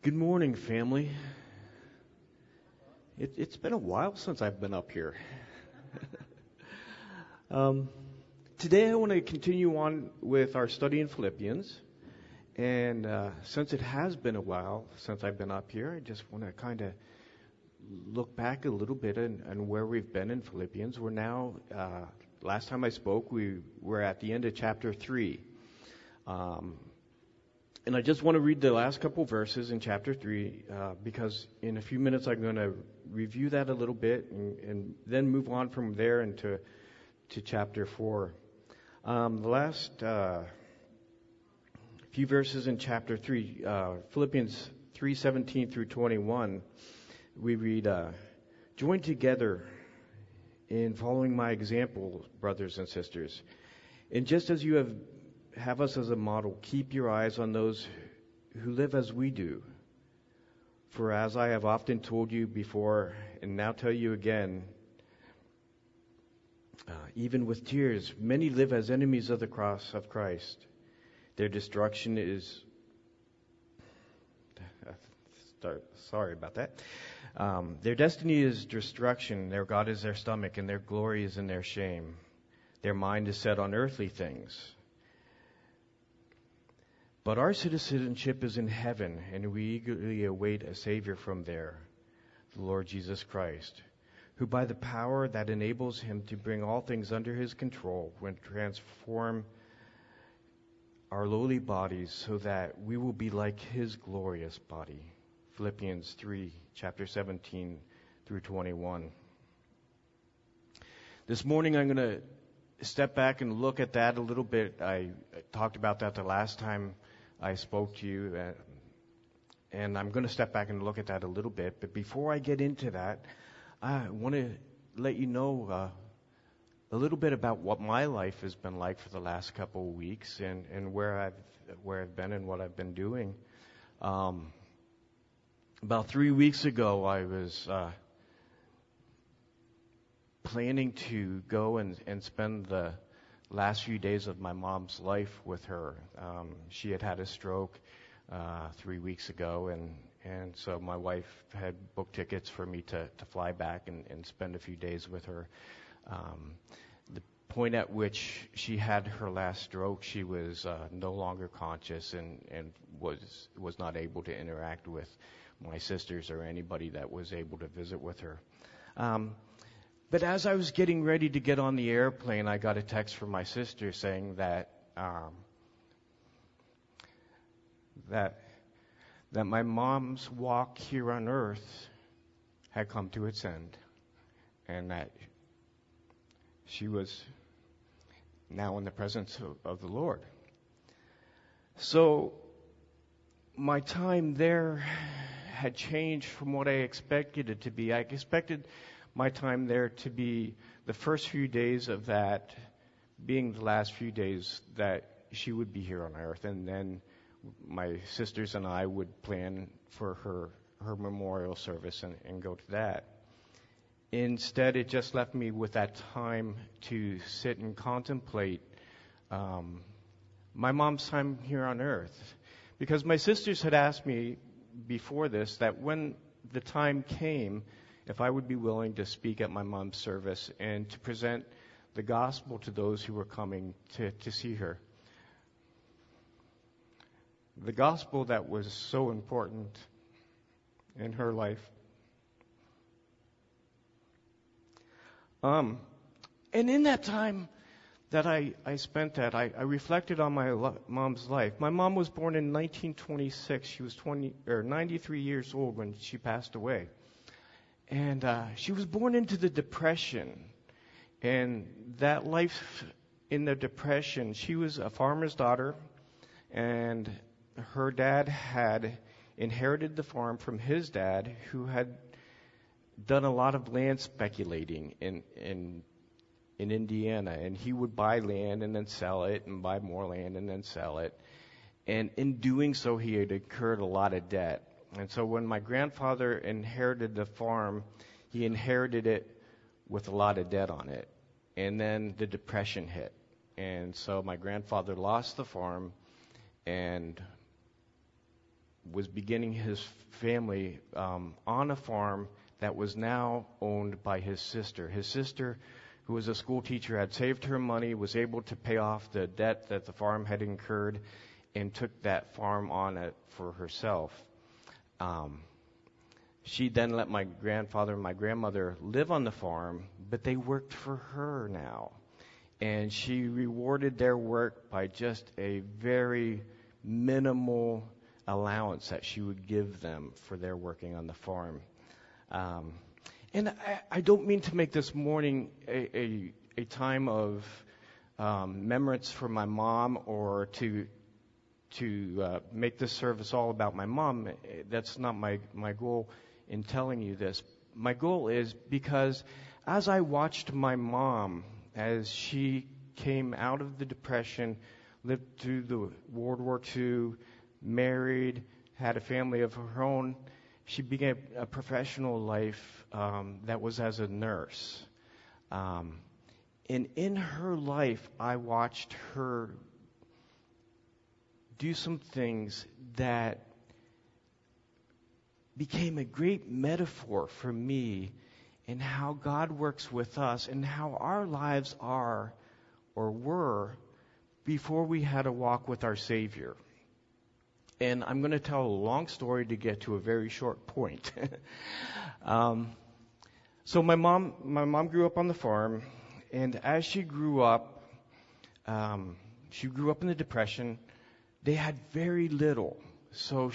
Good morning, family. It's been a while since I've been up here. Today I want to continue on with our study in Philippians. And since it has been a while since I've been up here, I just want to kind of look back a little bit and where we've been in Philippians. We're now, last time I spoke, we were at the end of chapter 3. And I just want to read the last couple verses in chapter 3 because in a few minutes I'm going to review that a little bit and then move on from there into chapter 4. The last few verses in chapter 3, Philippians 3:17 through 21, we read, "Join together in following my example, brothers and sisters. And just as you have us as a model, keep your eyes on those who live as we do. For as I have often told you before, and now tell you again, even with tears, many live as enemies of the cross of Christ. Their destruction is..." Sorry about that. "Their destiny is destruction, their God is their stomach, and their glory is in their shame. Their mind is set on earthly things. But our citizenship is in heaven, and we eagerly await a Savior from there, the Lord Jesus Christ, who by the power that enables him to bring all things under his control will transform our lowly bodies so that we will be like his glorious body." Philippians 3, chapter 17 through 21. This morning I'm going to step back and look at that a little bit. I talked about that the last time I spoke to you, and I'm going to step back and look at that a little bit. But before I get into that, I want to let you know a little bit about what my life has been like for the last couple of weeks and where I've been and what I've been doing. About 3 weeks ago, I was planning to go and spend the last few days of my mom's life with her. She had a stroke 3 weeks ago, and so my wife had booked tickets for me to fly back and spend a few days with her. The point at which she had her last stroke, she was no longer conscious and was not able to interact with my sisters or anybody that was able to visit with her. But as I was getting ready to get on the airplane, I got a text from my sister saying that my mom's walk here on earth had come to its end, and that she was now in the presence of the Lord. So my time there had changed from what I expected it to be. I expected my time there to be the first few days of that being the last few days that she would be here on earth, and then my sisters and I would plan for her memorial service and go to that. Instead, it just left me with that time to sit and contemplate my mom's time here on earth. Because my sisters had asked me before this that when the time came, if I would be willing to speak at my mom's service and to present the gospel to those who were coming to see her. The gospel that was so important in her life. And in that time that I spent that, I reflected on my mom's life. My mom was born in 1926. She was 93 years old when she passed away. And she was born into the Depression. And that life in the Depression, she was a farmer's daughter, and her dad had inherited the farm from his dad, who had done a lot of land speculating in Indiana. And he would buy land and then sell it, and buy more land and then sell it. And in doing so, he had incurred a lot of debt. And so when my grandfather inherited the farm, he inherited it with a lot of debt on it. And then the Depression hit. And so my grandfather lost the farm, and was beginning his family on a farm that was now owned by his sister. His sister, who was a school teacher, had saved her money, was able to pay off the debt that the farm had incurred, and took that farm on it for herself. She then let my grandfather and my grandmother live on the farm, but they worked for her now. And she rewarded their work by just a very minimal allowance that she would give them for their working on the farm. And I don't mean to make this morning a time of remembrance for my mom, or to make this service all about my mom. That's not my goal in telling you this. My goal is because as I watched my mom as she came out of the Depression, lived through the World War II, married, had a family of her own, she began a professional life that was as a nurse. And in her life, I watched her do some things that became a great metaphor for me in how God works with us and how our lives are or were before we had a walk with our Savior. And I'm going to tell a long story to get to a very short point. So my mom grew up on the farm, and as she grew up in the Depression. They had very little, so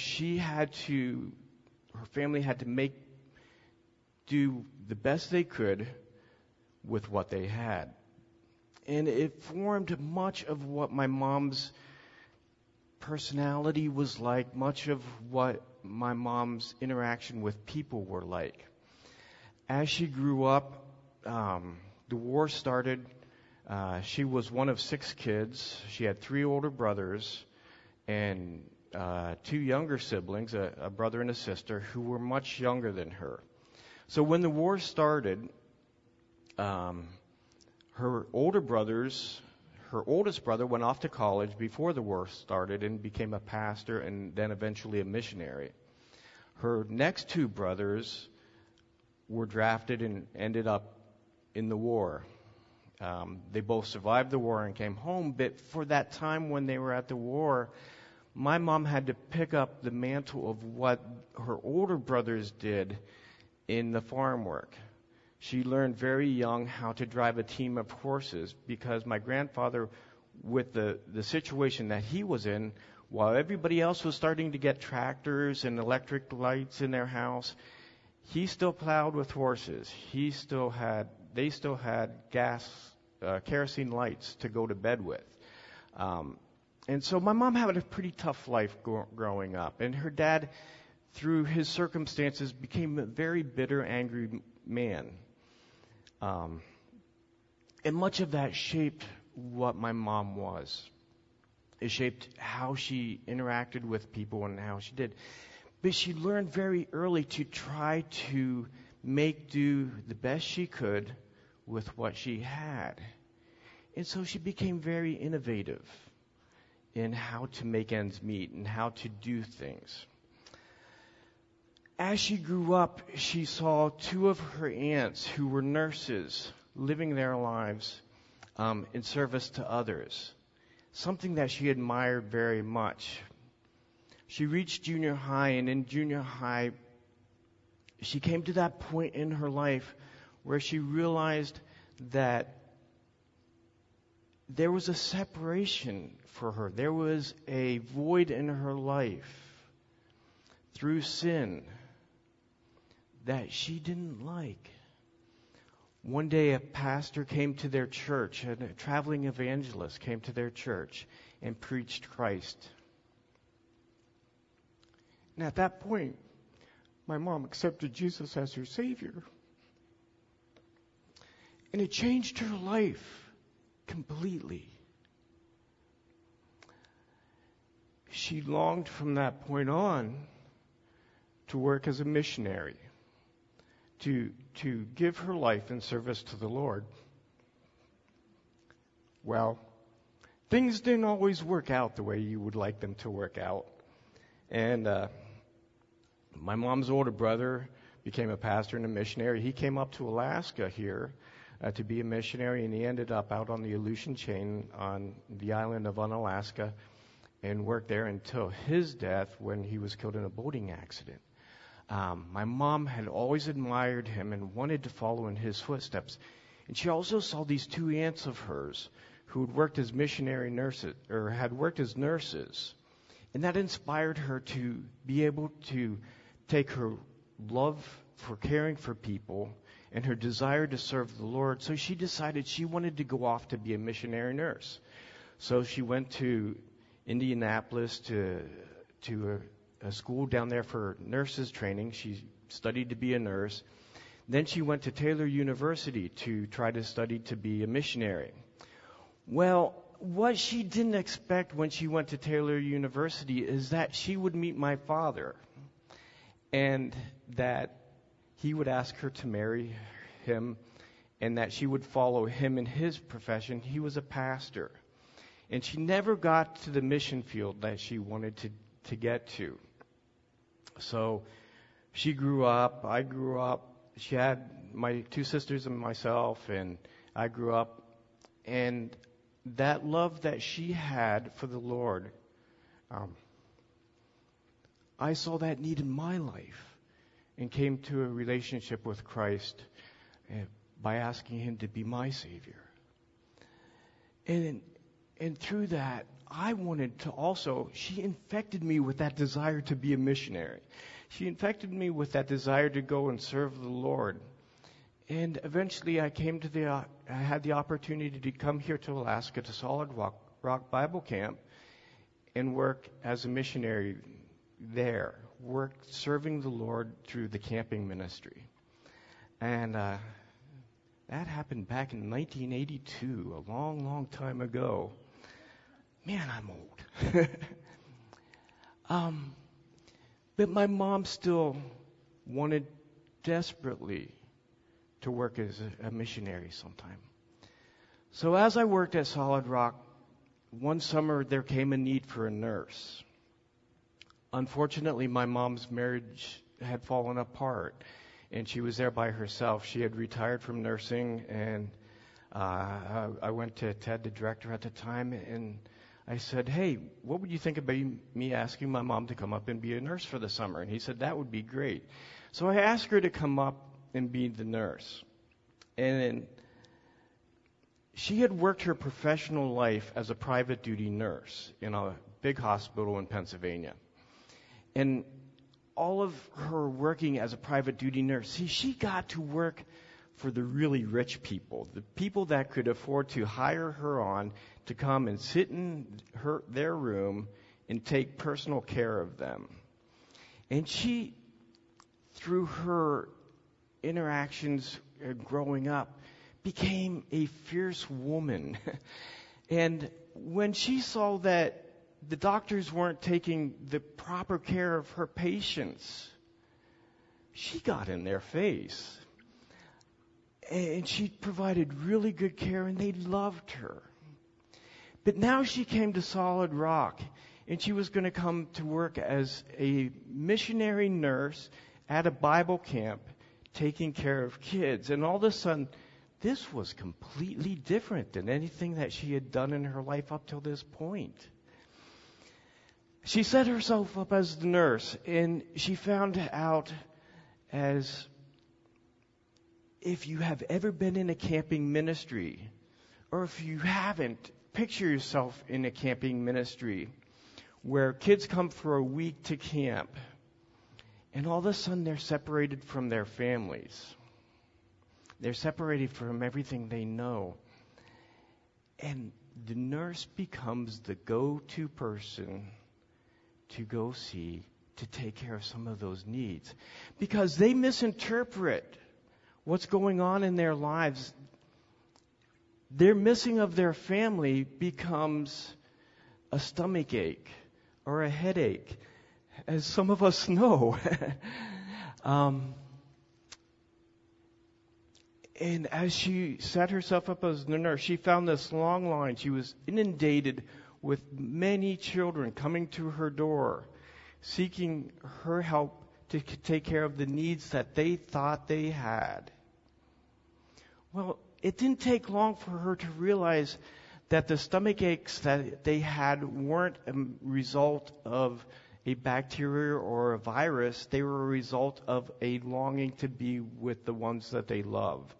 her family had to do the best they could with what they had. And it formed much of what my mom's personality was like, much of what my mom's interaction with people were like. As she grew up, the war started. She was one of 6 kids. She had 3 older brothers and 2 younger siblings, a brother and a sister, who were much younger than her. So when the war started, her oldest brother went off to college before the war started and became a pastor and then eventually a missionary. Her next 2 brothers were drafted and ended up in the war. They both survived the war and came home, but for that time when they were at the war, my mom had to pick up the mantle of what her older brothers did in the farm work. She learned very young how to drive a team of horses because my grandfather, with the situation that he was in, while everybody else was starting to get tractors and electric lights in their house, he still plowed with horses. They still had kerosene lights to go to bed with. And so my mom had a pretty tough life growing up. And her dad, through his circumstances, became a very bitter, angry man. And much of that shaped what my mom was. It shaped how she interacted with people and how she did. But she learned very early to try to make do the best she could with what she had. And so she became very innovative in how to make ends meet and how to do things. As she grew up, she saw 2 of her aunts who were nurses living their lives in service to others, something that she admired very much. She reached junior high, and in junior high, she came to that point in her life where she realized that there was a separation for her. There was a void in her life through sin that she didn't like. One day a pastor came to their church, and a traveling evangelist came to their church and preached Christ. And at that point, my mom accepted Jesus as her Savior. And it changed her life completely. She longed from that point on to work as a missionary, to give her life in service to the Lord. Well, things didn't always work out the way you would like them to work out. And My mom's older brother became a pastor and a missionary. He came up to Alaska here to be a missionary, and he ended up out on the Aleutian chain on the island of Unalaska and worked there until his death when he was killed in a boating accident. My mom had always admired him and wanted to follow in his footsteps. And she also saw these two aunts of hers who had worked as missionary nurses, or had worked as nurses. And that inspired her to be able to take her love for caring for people and her desire to serve the Lord. So she decided she wanted to go off to be a missionary nurse. So she went to Indianapolis to a school down there for nurses training. She studied to be a nurse. Then she went to Taylor University to try to study to be a missionary. Well, what she didn't expect when she went to Taylor University is that she would meet my father and that he would ask her to marry him and that she would follow him in his profession. He was a pastor. And she never got to the mission field that she wanted to get to. So she grew up, I grew up, she had my two sisters and myself, and I grew up. And that love that she had for the Lord, I saw that need in my life and came to a relationship with Christ by asking Him to be my Savior. And through that, I wanted to also, she infected me with that desire to be a missionary. She infected me with that desire to go and serve the Lord. And eventually I had the opportunity to come here to Alaska to Solid Rock Bible Camp and work as a missionary there, worked serving the Lord through the camping ministry. And that happened back in 1982, a long, long time ago. Man, I'm old. But my mom still wanted desperately to work as a missionary sometime. So as I worked at Solid Rock, one summer there came a need for a nurse. Unfortunately, my mom's marriage had fallen apart, and she was there by herself. She had retired from nursing, and I went to Ted, the director at the time, and I said, hey, what would you think about me asking my mom to come up and be a nurse for the summer? And he said, that would be great. So I asked her to come up and be the nurse. And she had worked her professional life as a private duty nurse in a big hospital in Pennsylvania. And all of her working as a private duty nurse, she got to work for the really rich people, the people that could afford to hire her on to come and sit in their room and take personal care of them. And she, through her interactions growing up, became a fierce woman. And when she saw that the doctors weren't taking the proper care of her patients, she got in their face. And she provided really good care, and they loved her. But now she came to Solid Rock, and she was going to come to work as a missionary nurse at a Bible camp, taking care of kids. And all of a sudden, this was completely different than anything that she had done in her life up till this point. She set herself up as the nurse, and she found out, as if you have ever been in a camping ministry, or if you haven't, picture yourself in a camping ministry where kids come for a week to camp, and all of a sudden they're separated from their families. They're separated from everything they know. And the nurse becomes the go-to person to go see, to take care of some of those needs. Because they misinterpret what's going on in their lives. Their missing of their family becomes a stomach ache or a headache, as some of us know. And as she set herself up as the nurse, she found this long line. She was inundated with many children coming to her door, seeking her help to take care of the needs that they thought they had. Well, it didn't take long for her to realize that the stomach aches that they had weren't a result of a bacteria or a virus. They were a result of a longing to be with the ones that they loved.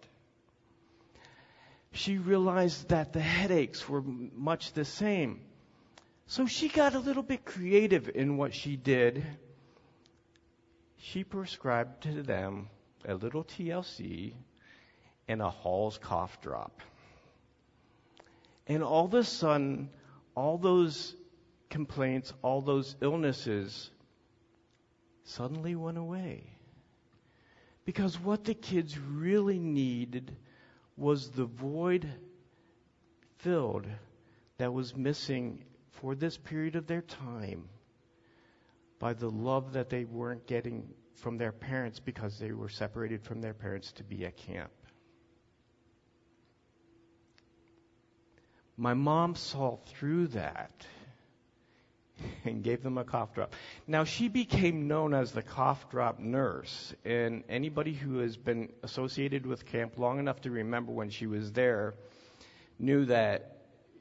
She realized that the headaches were much the same. So she got a little bit creative in what she did. She prescribed to them a little TLC and a Hall's cough drop. And all of a sudden, all those complaints, all those illnesses suddenly went away. Because what the kids really needed was the void filled that was missing for this period of their time by the love that they weren't getting from their parents because they were separated from their parents to be at camp. My mom saw through that and gave them a cough drop. Now, she became known as the cough drop nurse, and anybody who has been associated with camp long enough to remember when she was there knew that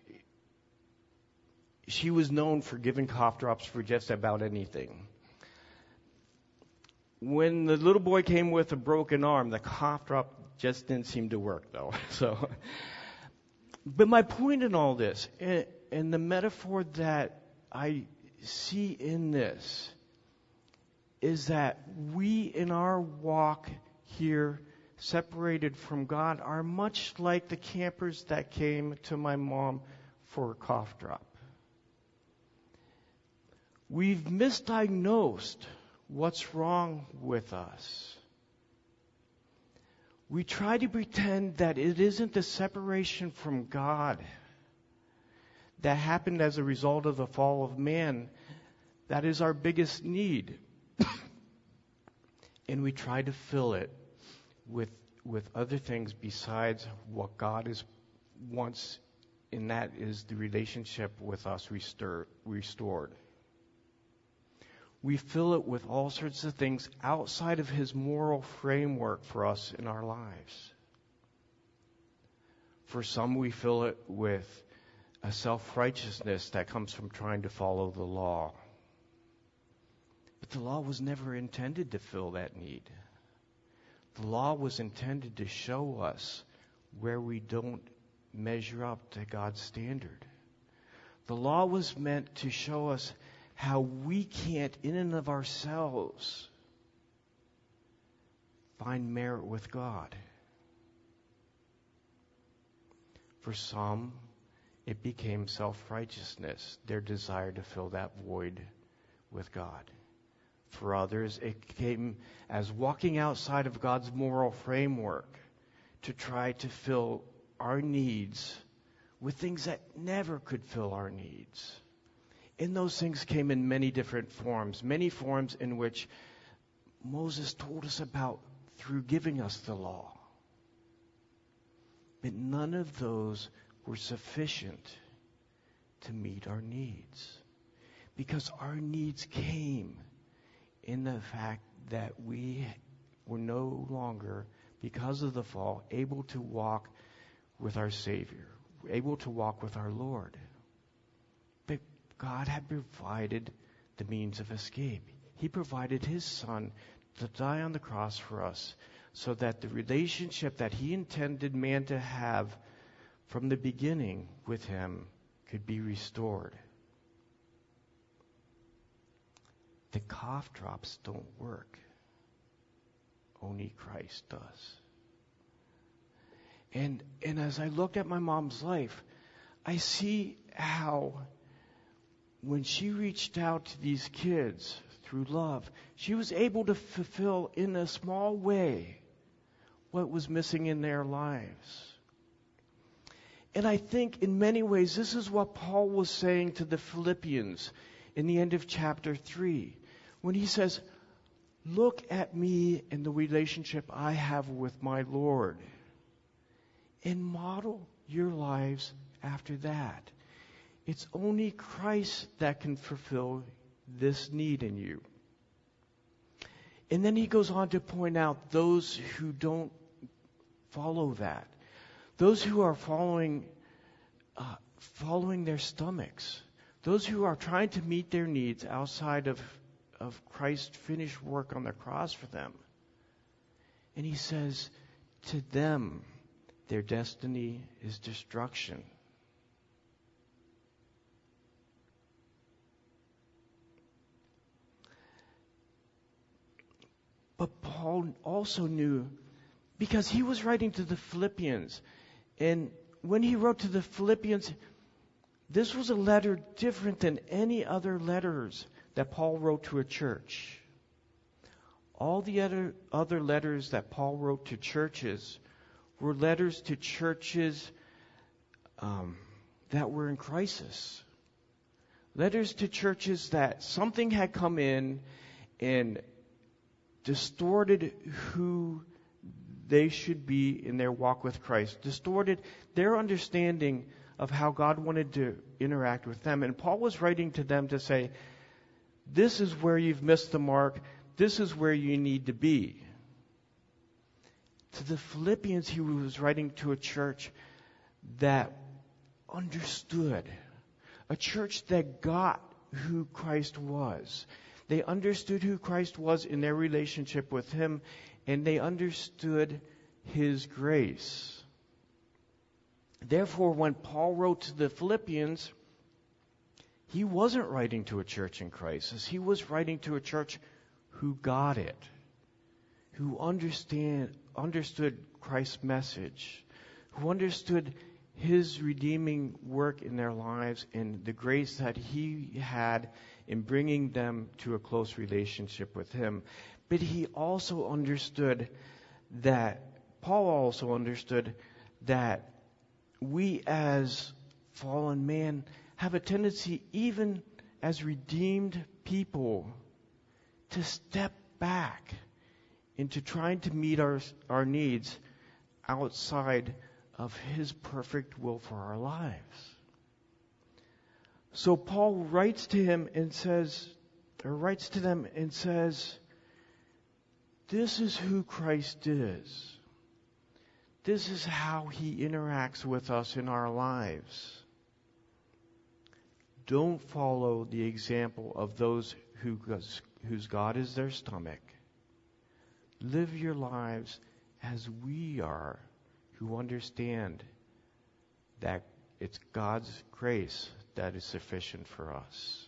she was known for giving cough drops for just about anything. When the little boy came with a broken arm, the cough drop just didn't seem to work, though. But my point in all this, and the metaphor that I see in this, is that we in our walk here, separated from God, are much like the campers that came to my mom for a cough drop. We've misdiagnosed what's wrong with us. We try to pretend that it isn't the separation from God that happened as a result of the fall of man that is our biggest need. And we try to fill it with other things besides what God wants, and that is the relationship with us restored. We fill it with all sorts of things outside of His moral framework for us in our lives. For some, we fill it with a self-righteousness that comes from trying to follow the law. But the law was never intended to fill that need. The law was intended to show us where we don't measure up to God's standard. The law was meant to show us how we can't, in and of ourselves, find merit with God. For some, it became self-righteousness, their desire to fill that void with God. For others, it came as walking outside of God's moral framework to try to fill our needs with things that never could fill our needs. And those things came in many different forms in which Moses told us about through giving us the law. But none of those were sufficient to meet our needs. Because our needs came in the fact that we were no longer, because of the fall, able to walk with our Savior, able to walk with our Lord. But God had provided the means of escape. He provided His Son to die on the cross for us so that the relationship that He intended man to have from the beginning with Him could be restored. The cough drops don't work. Only Christ does. And as I look at my mom's life, I see how when she reached out to these kids through love, she was able to fulfill in a small way what was missing in their lives. And I think in many ways this is what Paul was saying to the Philippians in the end of chapter 3 when he says, look at me and the relationship I have with my Lord and model your lives after that. It's only Christ that can fulfill this need in you. And then he goes on to point out those who don't follow that. Those who are following their stomachs. Those who are trying to meet their needs outside of Christ's finished work on the cross for them. And he says, to them, their destiny is destruction. But Paul also knew, because he was writing to the Philippians, and when he wrote to the Philippians, this was a letter different than any other letters that Paul wrote to a church. All the other letters that Paul wrote to churches were letters to churches that were in crisis. Letters to churches that something had come in and distorted who they should be in their walk with Christ, distorted their understanding of how God wanted to interact with them. And Paul was writing to them to say, this is where you've missed the mark. This is where you need to be. To the Philippians, he was writing to a church that understood, a church that got who Christ was. They understood who Christ was in their relationship with him, and they understood his grace. Therefore, when Paul wrote to the Philippians, he wasn't writing to a church in crisis. He was writing to a church who got it, who understood Christ's message, who understood his redeeming work in their lives and the grace that he had in bringing them to a close relationship with him. But he also understood that, Paul also understood that we as fallen man have a tendency, even as redeemed people, to step back into trying to meet our needs outside of his perfect will for our lives. So Paul writes to them and says, this is who Christ is. This is how he interacts with us in our lives. Don't follow the example of those whose God is their stomach. Live your lives as we are, who understand that it's God's grace that is sufficient for us.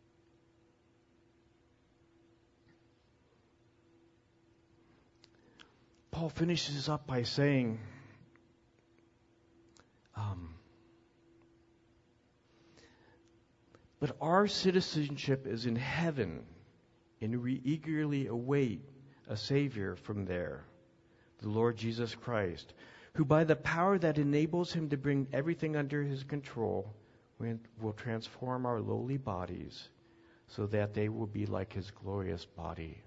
Paul finishes up by saying, but our citizenship is in heaven, and we eagerly await a Savior from there, the Lord Jesus Christ, who by the power that enables him to bring everything under his control will transform our lowly bodies so that they will be like his glorious body.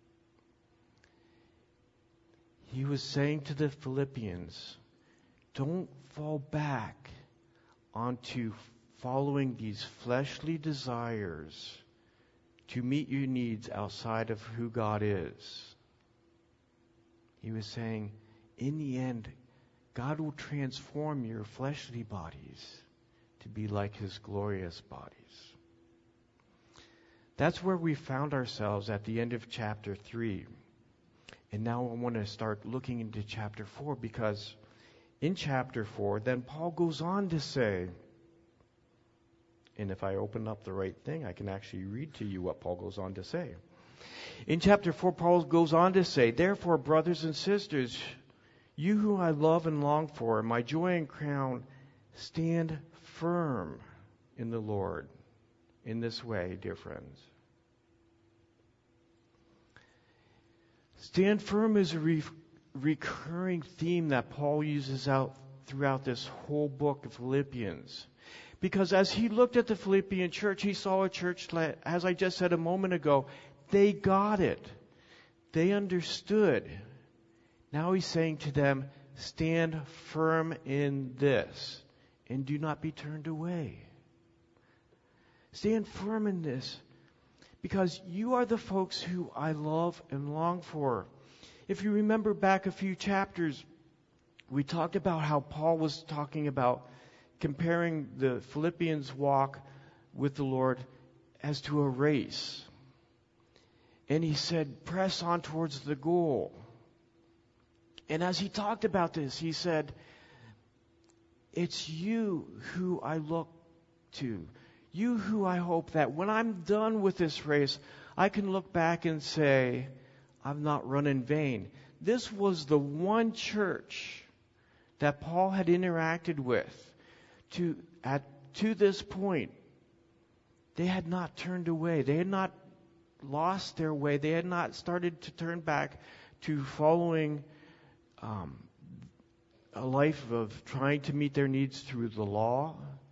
He was saying to the Philippians, don't fall back onto following these fleshly desires to meet your needs outside of who God is. He was saying, in the end, God will transform your fleshly bodies to be like his glorious bodies. That's where we found ourselves at the end of chapter 3. And now I want to start looking into chapter 4, because in chapter 4, then Paul goes on to say, and if I open up the right thing, I can actually read to you what Paul goes on to say. In chapter 4, Paul goes on to say, therefore, brothers and sisters, you whom I love and long for, my joy and crown, stand firm in the Lord. In this way, dear friends. Stand firm is a recurring theme that Paul uses out throughout this whole book of Philippians. Because as he looked at the Philippian church, he saw a church that, as I just said a moment ago, they got it. They understood. Now he's saying to them, stand firm in this and do not be turned away. Stand firm in this, because you are the folks who I love and long for. If you remember back a few chapters, we talked about how Paul was talking about comparing the Philippians' walk with the Lord as to a race. And he said, press on towards the goal. And as he talked about this, he said, it's you who I look to. You who I hope that when I'm done with this race, I can look back and say, I've not run in vain. This was the one church that Paul had interacted with to this point. They had not turned away. They had not lost their way. They had not started to turn back to following a life of trying to meet their needs through the law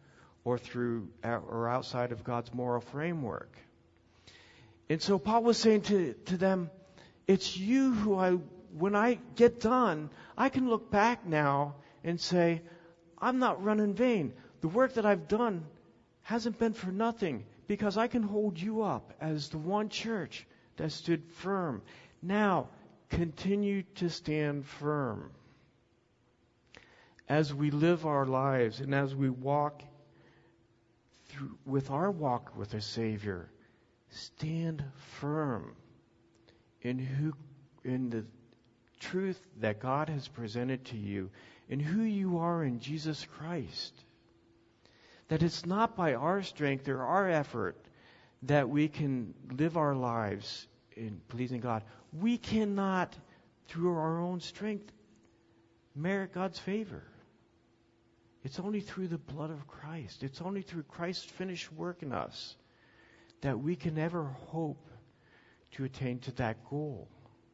or outside of God's moral framework. And so Paul was saying to them, it's you who when I get done, I can look back now and say, I'm not running in vain. The work that I've done hasn't been for nothing, because I can hold you up as the one church that stood firm. Now, continue to stand firm. As we live our lives and as we walk through with our walk with the Savior, stand firm in the truth that God has presented to you, in who you are in Jesus Christ. That it's not by our strength or our effort that we can live our lives in pleasing God. We cannot, through our own strength, merit God's favor. It's only through the blood of Christ. It's only through Christ's finished work in us that we can ever hope to attain to that goal.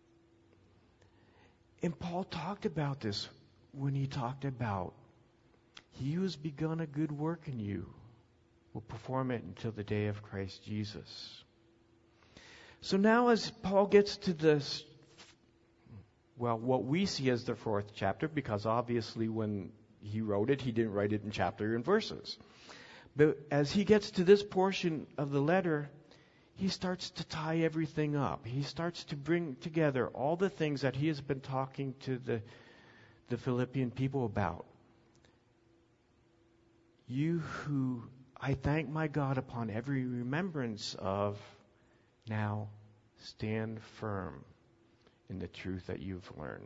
And Paul talked about this when he talked about, he who has begun a good work in you will perform it until the day of Christ Jesus. So now as Paul gets to this, what we see as the fourth chapter, because obviously when he wrote it, he didn't write it in chapter and verses. But as he gets to this portion of the letter, he starts to tie everything up. He starts to bring together all the things that he has been talking to the Philippian people about. You who I thank my God upon every remembrance of, now stand firm in the truth that you've learned.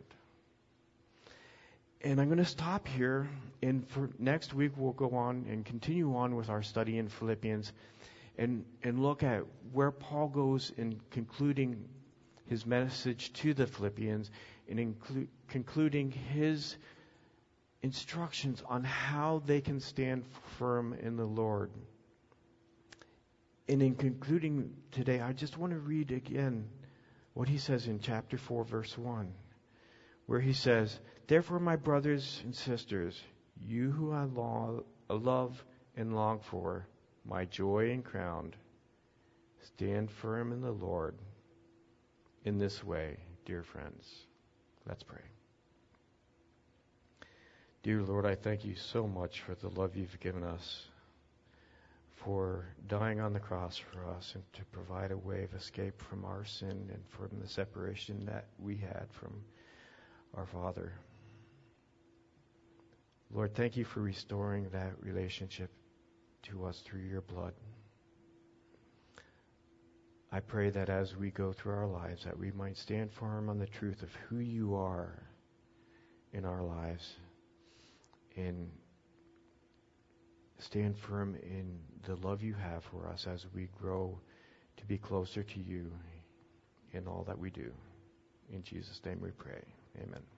And I'm going to stop here, and for next week we'll go on and continue on with our study in Philippians and look at where Paul goes in concluding his message to the Philippians and concluding his instructions on how they can stand firm in the Lord. And in concluding today, I just want to read again what he says in chapter 4, verse 1, where he says, therefore, my brothers and sisters, you who I love and long for, my joy and crown, stand firm in the Lord. In this way, dear friends, let's pray. Dear Lord, I thank you so much for the love you've given us, for dying on the cross for us and to provide a way of escape from our sin and from the separation that we had from our Father. Lord, thank you for restoring that relationship to us through your blood. I pray that as we go through our lives, that we might stand firm on the truth of who you are in our lives and stand firm in the love you have for us as we grow to be closer to you in all that we do. In Jesus' name we pray. Amen.